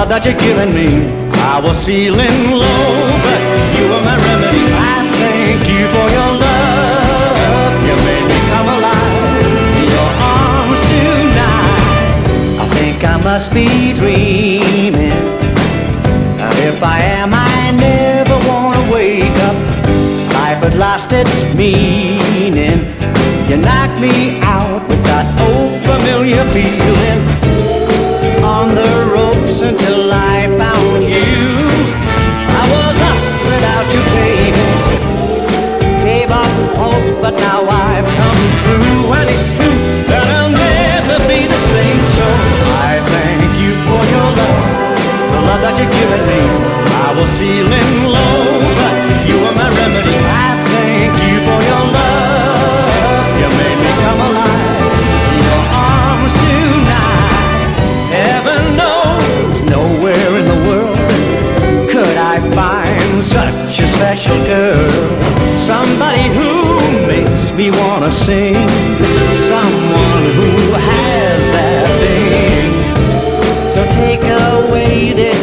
love that you're giving me. I was feeling low, but you were my remedy. I thank you for your love. You made me come alive in your arms tonight. I think I must be dreaming. If I am, I never want to wake up. Life had lost its meaning. You knocked me out with that old familiar feeling. On the ropes until I found you. I was lost without you, baby. Gave up hope, but now I've come through. And it's true that I'll never be the same. So I thank you for your love, the love that you're giving me. I was feeling low, but you were my remedy. I thank you for your love. You made me come alive in your arms tonight. Heaven knows, nowhere in the world could I find such a special girl. Somebody who makes me wanna sing. Someone who has that thing. So take away this